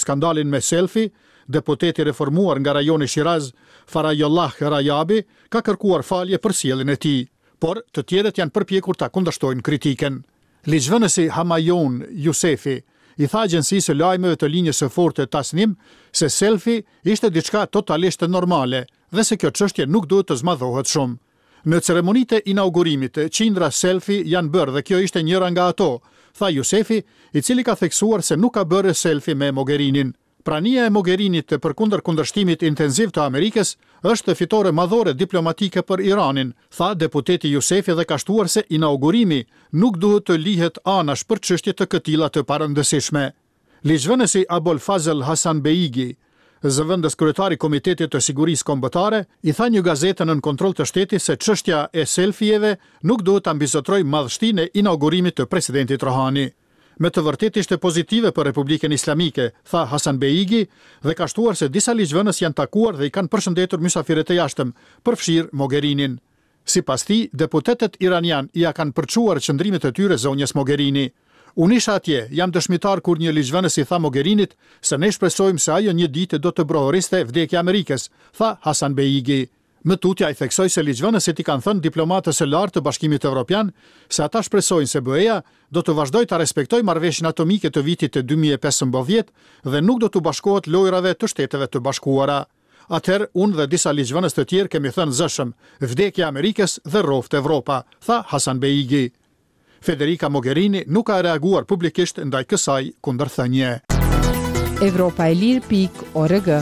skandalin me selfie, deputeti reformuar nga rajoni Shiraz, Farajullah Rajabi, ka kërkuar falje për sjelljen e tij, por të tjerët janë përpjekur ta kundërshtojnë kritiken. Ligjvënësi Hamayon Yousefi i tha agjencisë së lajmeve të linjës së fortë Tasnim se selfie ishte diçka totalisht normale dhe se kjo çështje nuk duhet të zmadhohet shumë. Në ceremonitë e inaugurimit, qindra selfie janë bërë dhe kjo ishte njëra nga ato, tha Yousefi, i cili ka theksuar se nuk ka bërë selfie me Mogherinin. Prania e Mogherinit përkundër kundërshtimit intenziv të Amerikës është fitore madhore diplomatike për Iranin, tha deputeti Yousefi dhe ka shtuar se inaugurimi nuk duhet të lihet anash për çështje të këtilla të parëndësishme. Ligjvënësi Abol Fazl Hasanbeigi, zëvendës kryetari Komitetit të Sigurisë Kombëtare, i tha një gazete nën kontroll të shtetit se çështja e selfieve nuk duhet ta mbizotrojë madhështinë e inaugurimit të presidentit Rohani. Me të vërtetë ishte pozitive për Republikën Islamike, tha Hasanbeigi, dhe ka shtuar se disa ligjvënës janë takuar dhe i kanë përshëndetur mysafirët e jashtëm, përfshirë Mogherinin. Sipas tij, deputetët iranian ja kanë përçuar qëndrimet e tyre zonjës Mogherini. Unë isha atje, jam dëshmitar kur një ligjvënës i tha Mogherinit se ne shpresojmë se ajo një ditë do të brohoriste vdekja e Amerikës, tha Hasanbeigi. Më tutja i theksoi se ligjvënësit i kanë thënë diplomatës së lartë të Bashkimit Evropian se ata shpresojnë se BE-ja do të vazhdojë ta respektojë marrëveshjen atomike të vitit të 2015 dhe nuk do të bashkohet lojrave të Shteteve të Bashkuara. Atëherë unë dhe disa ligjvënës të tjerë kemi thënë zëshëm, vdekja e Amerikës dhe rroft Evropa, tha Hasanbeigi. Federica Mogherini nuk ka reaguar publikisht ndaj kësaj kundërthënie. Evropaelir.org.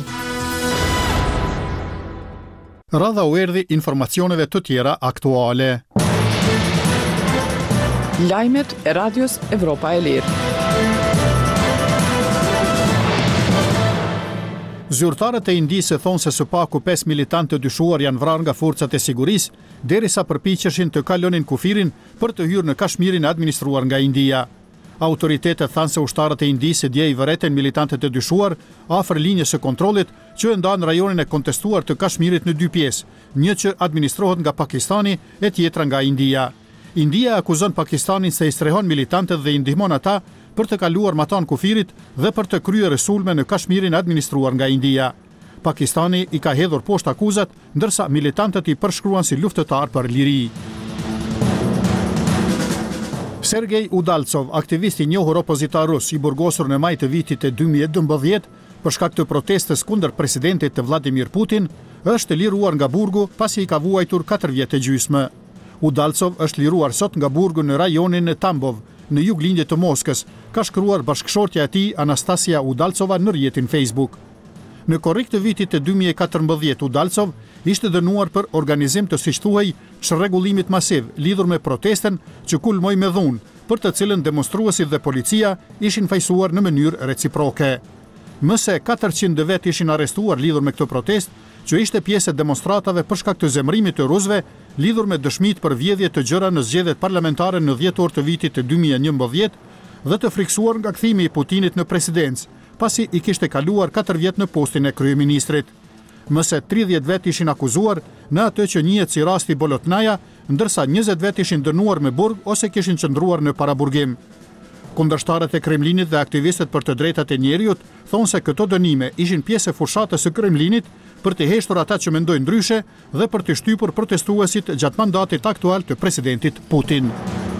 Radha u erdhi informacioneve të tjera aktuale. Lajmet e radios Evropa e Lirë. Zyrtarët e Indisë thonë se së paku 5 militantë të dyshuar janë vrarë nga forcat e sigurisë, derisa përpiqeshin të kalonin kufirin për të hyrë në Kashmirin administruar nga India. Autoritetet thanë se ushtarët e Indisë dje i vëreten militantët e dyshuar afër linjës së kontrollit që ndan rajonin e kontestuar të Kashmirit në dy pjesë, një që administrohet nga Pakistani e tjetra nga India. India akuzon Pakistanin se i strehon militantët dhe i ndihmon ata për të kaluar matan kufirit dhe për të kryer sulme në Kashmirin administruar nga India. Pakistani i ka hedhur poshtë akuzat, ndërsa militantët i përshkruan si luftëtar për liri. Sergej Udalcov, aktivist i njohur opozitar rus i burgosur në maj të vitit e 2012 për shkak të protestës kundër presidentit të Vladimir Putin, është liruar nga burgu pasi i ka vuajtur 4 vjet e gjysmë. Udalcov është liruar sot nga burgu në rajonin e Tambov, në juglindje të Moskës, ka shkruar bashkëshortja e tij Anastasia Udalcova në rrjetin Facebook. Në korrik të vitit të 2014, Udalcov ishte dënuar për organizim të siç thuhej çrregullimit masiv lidhur me protestën që kulmoi me dhunë, për të cilën demonstruesit dhe policia ishin fajsuar në mënyrë reciproke. Më se 400 vet ishin arrestuar lidhur me këtë protestë, që ishte pjesë e demonstratave për shkak të zemërimit të rusëve lidhur me dëshmitë për vjedhje të gjëra në zgjedhjet parlamentare në 10 orë të vitit të 2011 dhe të friksuar nga kthimi i Putinit në presidencë, pasi i kishte kaluar 4 vjet në postin e kryeministrit. Më se 30 vet ishin akuzuar në atë që njihet si rasti Bolotnaja, ndërsa 20 vet ishin dënuar me burg ose kishin qëndruar në paraburgim. Kundërshtarët e Kremlinit dhe aktivistët për të drejtat e njerëzit thonë se këto dënime ishin pjesë e fushatës së Kremlinit për të heshtur ata që mendojnë ndryshe dhe për të shtypur protestuesit gjatë mandatit aktual të presidentit Putin.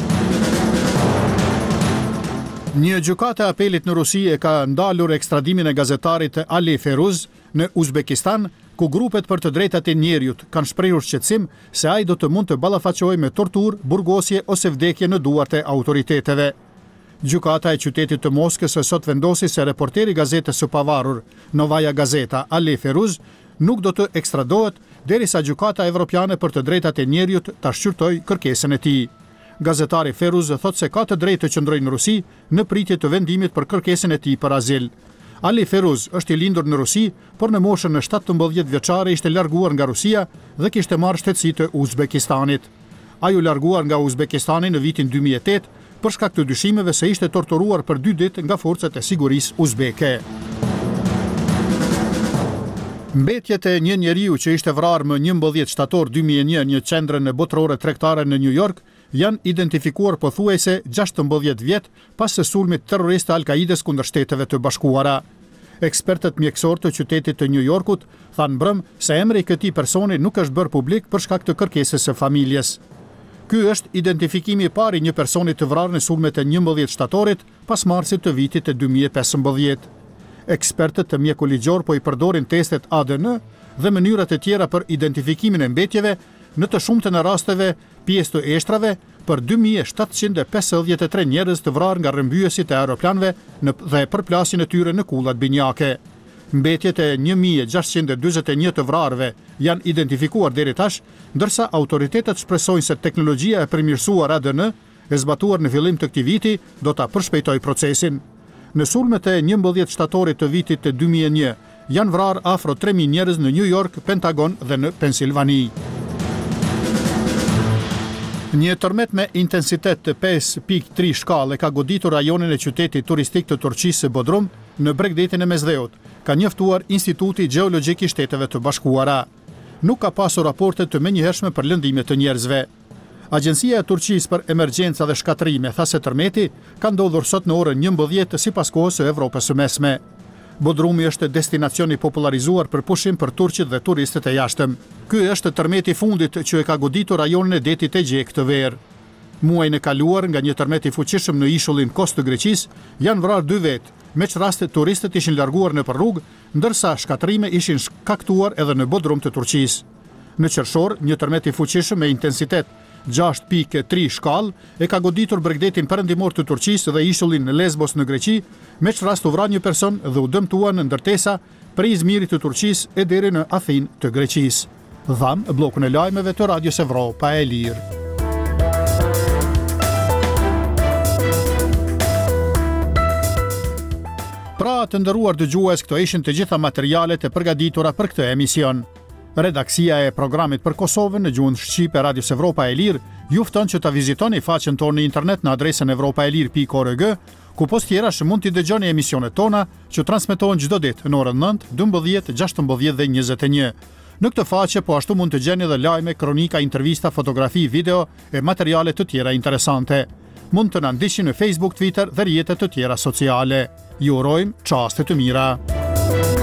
Një gjykate e apelit në Rusi e ka ndalur ekstradimin e gazetarit Ali Feruz në Uzbekistan, ku grupet për të drejtat e njerëzit kanë shprehur shqetësim se ai do të mund të ballafaqohej me torturë, burgosje ose vdekje në duart e autoriteteve. Gjykata e qytetit të Moskës sot vendosi se reporteri gazetës së pavarur Novaja Gazeta Ali Feruz nuk do të ekstradohet derisa gjykata evropiane për të drejtat e njerëzit ta shqyrtojë kërkesën e tij. Gazetari Feruz thotë se ka të drejtë të qëndrojë në Rusi në pritje të vendimit për kërkesën e tij për azil. Ali Feruz është i lindur në Rusi, por në moshën e 17 vjeçare ishte larguar nga Rusia dhe kishte marrë shtetësi të Uzbekistanit. Ai u larguar nga Uzbekistani në vitin 2008 për shkak të dyshimeve se ishte torturuar për 2 ditë nga forcat e sigurisë uzbeke. Mbetjet e një njeriu që ishte vrarë më 11 shtator 2001 në qendrën botërore tregtare në New York janë identifikuar pothuajse 16 vjet pas së sulmit terrorist të Al-Kaides kundër Shteteve të Bashkuara. Ekspertët mjekësor të qytetit të New Yorkut thanë mbrëm se emri i këtij personi nuk është bërë publik për shkak të kërkesës së familjes. Ky është identifikimi i parë i një personi të vrarë në sulmet e 11 shtatorit pas marsit të vitit të 2015. Ekspertët të mjeku ligjor po i përdorin testet ADN dhe mënyrat e tjera për identifikimin e mbetjeve në të shumtën e rasteve pjesë të eshtrave për 2753 njerëz të vrarë nga rrëmbyesit e aeroplanëve dhe përplasjen e tyre në kullat binjake. Mbetjet e 1641 të vrarëve janë identifikuar deri tash, ndërsa autoritetet shpresojnë se teknologjia e përmirësuar ADN e zbatuar në fillim të këtij viti do ta përshpejtojë procesin. Në sulmet e 11 shtatorit të vitit të 2001 janë vrarë afro 3000 njerëz në New York, Pentagon dhe në Pensilvani. Një tërmet me intensitet të 5.3 shkallë ka goditur rajonin e qytetit turistik të Turqisë së Bodrum në Bregdetin e Mesdheut, ka njoftuar Instituti Gjeologjik i Shteteve të Bashkuara. Nuk ka pasur raporte të menjëhershme për lëndime të njerëzve. Agjencia e Turqisë për Emergjenca dhe Shkatrime tha se tërmeti ka ndodhur sot në orën 11 sipas kohës së Evropës së Mesme. Bodrumi është destinacion i popularizuar për pushim për turqit dhe turistët e jashtëm. Ky është tërmeti i fundit që e ka goditur rajonin e detit Egje këtë verë. Muajin e kaluar, nga një tërmet i fuqishëm në ishullin Kos të Greqisë, janë vrarë 2 vetë, me që raste turistët ishin larguar në rrugë, ndërsa shkatrime ishin shkaktuar edhe në Bodrum të Turqisë. Në qershor, një tërmet i fuqishëm me intensitet 6.3 shkallë e ka goditur Bregdetin perëndimor të Turqisë dhe ishullin në Lesbos në Greqi, me që rast u vra një person dhe u dëmtuan në ndërtesa prej Izmirit të Turqisë e deri në Athinë të Greqisë. Dham bllokun e lajmeve të Radios Evropa e Lirë. Pra të nderuar dëgjues, këto ishin të gjitha materialet e përgatitura për këtë emision. Redaksia e programit për Kosovën në gjuhën shqipe Radios Evropa e Lirë ju fton që ta vizitoni faqen tonë në internet në adresën evropaelir.org, ku post tjerash mund t'i dëgjoni emisionet tona që transmetohen çdo ditë në orën 9, 12, 16 dhe 21. Në këtë faqe po ashtu mund të gjeni edhe lajme, kronika, intervista, fotografi, video e materiale të tjera interesante. Mund të na ndiqni në Facebook, Twitter dhe rrjetet të tjera sociale. Ju urojmë çaste të mira.